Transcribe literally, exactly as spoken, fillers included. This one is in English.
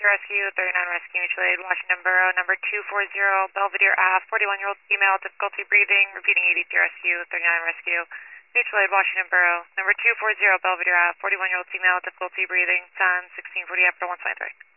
Rescue, thirty-nine Rescue, mutual aid, Washington Borough, number two four zero, Belvedere Ave, forty-one-year-old female, difficulty breathing, repeating A D T Rescue, thirty-nine Rescue, mutual aid, Washington Borough, number two four zero, Belvedere Ave, forty-one-year-old female, difficulty breathing, sun sixteen forty after one twenty-three.